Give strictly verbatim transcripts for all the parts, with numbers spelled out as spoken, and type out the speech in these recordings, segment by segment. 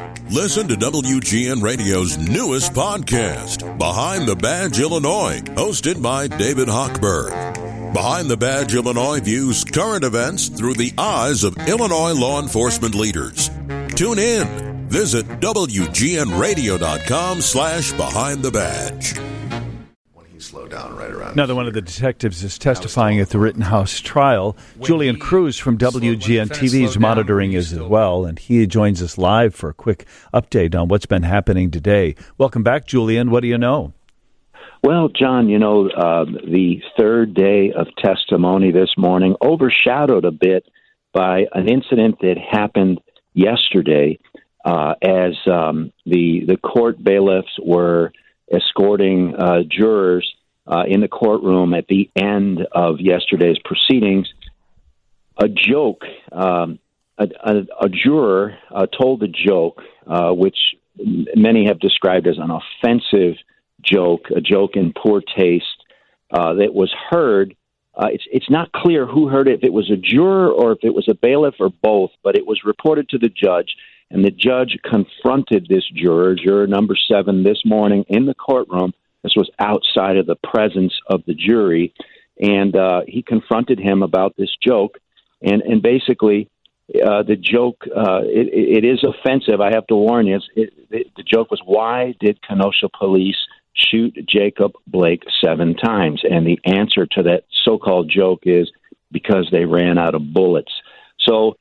Listen to W G N Radio's newest podcast, Behind the Badge Illinois, hosted by David Hochberg. Behind the Badge Illinois views current events through the eyes of Illinois law enforcement leaders. Tune in. Visit W G N radio dot com slash behind the badge. Slow down right around. Another one of the detectives is testifying at the Rittenhouse trial. Julian Cruz from W G N T V is monitoring as well, and he joins us live for a quick update on what's been happening today. Welcome back, Julian. What do you know? Well, John, you know, uh, the third day of testimony this morning overshadowed a bit by an incident that happened yesterday uh, as um, the the court bailiffs were escorting uh, jurors uh, in the courtroom at the end of yesterday's proceedings. A joke, um, a, a, a juror uh, told a joke, uh, which many have described as an offensive joke, a joke in poor taste uh, that was heard. Uh, it's it's not clear who heard it, if it was a juror or if it was a bailiff or both, but it was reported to the judge. And the judge confronted this juror, juror number seven, this morning in the courtroom. This was outside of the presence of the jury. And uh, he confronted him about this joke. And, and basically, uh, the joke, uh, it, it is offensive. I have to warn you. It, it, the joke was, why did Kenosha police shoot Jacob Blake seven times? And the answer to that so-called joke is because they ran out of bullets. So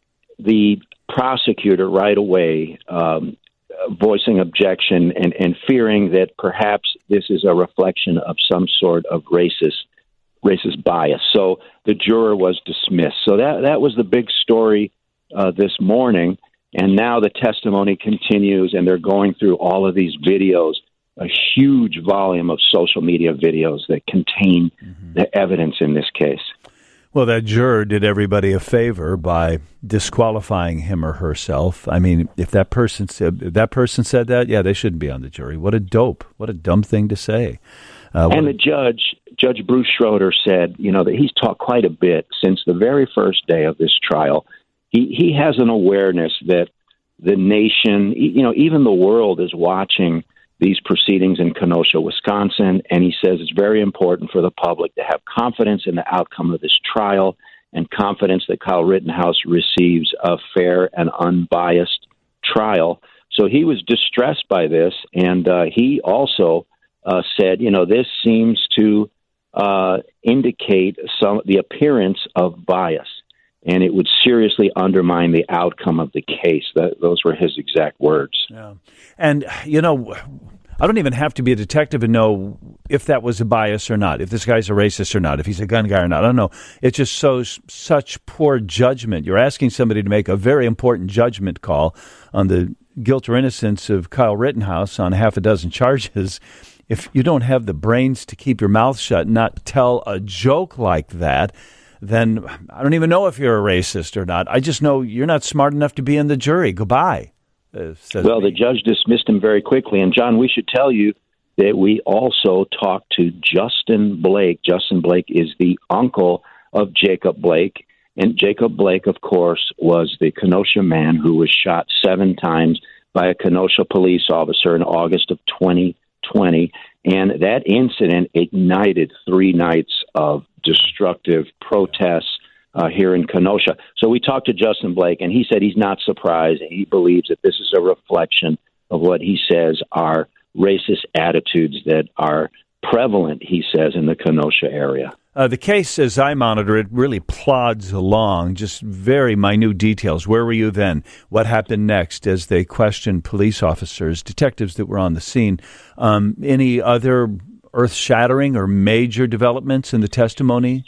the prosecutor right away um, voicing objection and, and fearing that perhaps this is a reflection of some sort of racist racist bias. So the juror was dismissed. So that that was the big story uh, this morning. And now the testimony continues, and they're going through all of these videos, a huge volume of social media videos that contain mm-hmm. the evidence in this case. Well, that juror did everybody a favor by disqualifying him or herself. I mean, if that person said if that person said that, yeah, they shouldn't be on the jury. What a dope! What a dumb thing to say. Uh, and the judge, Judge Bruce Schroeder, said, you know, that he's talked quite a bit since the very first day of this trial. He he has an awareness that the nation, you know, even the world is watching these proceedings in Kenosha, Wisconsin, and he says it's very important for the public to have confidence in the outcome of this trial and confidence that Kyle Rittenhouse receives a fair and unbiased trial. So he was distressed by this, and uh, he also uh, said, you know, this seems to uh, indicate some the appearance of bias, and it would seriously undermine the outcome of the case. That, those were his exact words. Yeah. And, you know, I don't even have to be a detective to know if that was a bias or not, if this guy's a racist or not, if he's a gun guy or not. I don't know. It just shows such poor judgment. You're asking somebody to make a very important judgment call on the guilt or innocence of Kyle Rittenhouse on half a dozen charges. If you don't have the brains to keep your mouth shut and not tell a joke like that, then I don't even know if you're a racist or not. I just know you're not smart enough to be in the jury. Goodbye. Uh, well, me. the judge dismissed him very quickly. And, John, we should tell you that we also talked to Justin Blake. Justin Blake is the uncle of Jacob Blake. And Jacob Blake, of course, was the Kenosha man who was shot seven times by a Kenosha police officer in August of twenty twenty. And that incident ignited three nights of destructive protests uh, here in Kenosha. So we talked to Justin Blake, and he said he's not surprised. He believes that this is a reflection of what he says are racist attitudes that are prevalent, he says, in the Kenosha area. Uh, the case, as I monitor it, really plods along, just very minute details. Where were you then? What happened next as they questioned police officers, detectives that were on the scene? Um, any other earth-shattering or major developments in the testimony?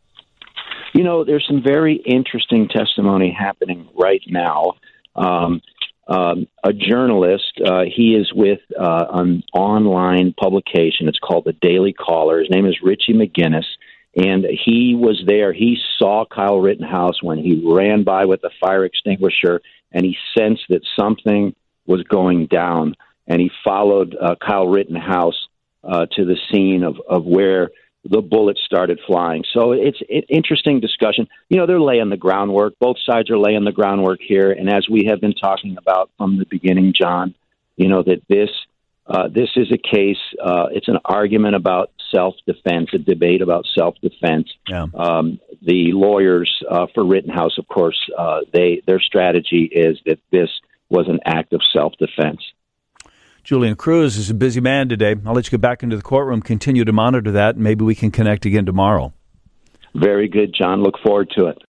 You know, there's some very interesting testimony happening right now. Um, um, a journalist, uh, he is with uh, an online publication. It's called The Daily Caller. His name is Richie McGinnis, and he was there. He saw Kyle Rittenhouse when he ran by with a fire extinguisher, and he sensed that something was going down, and he followed uh, Kyle Rittenhouse uh, to the scene of, of where the bullets started flying. So it's an interesting discussion. You know, they're laying the groundwork. Both sides are laying the groundwork here. And as we have been talking about from the beginning, John, you know, that this uh, this is a case, uh, it's an argument about self-defense, a debate about self-defense. Yeah. Um, the lawyers uh, for Rittenhouse, of course, uh, they their strategy is that this was an act of self-defense. Julian Cruz is a busy man today. I'll let you get back into the courtroom, continue to monitor that, and maybe we can connect again tomorrow. Very good, John. Look forward to it.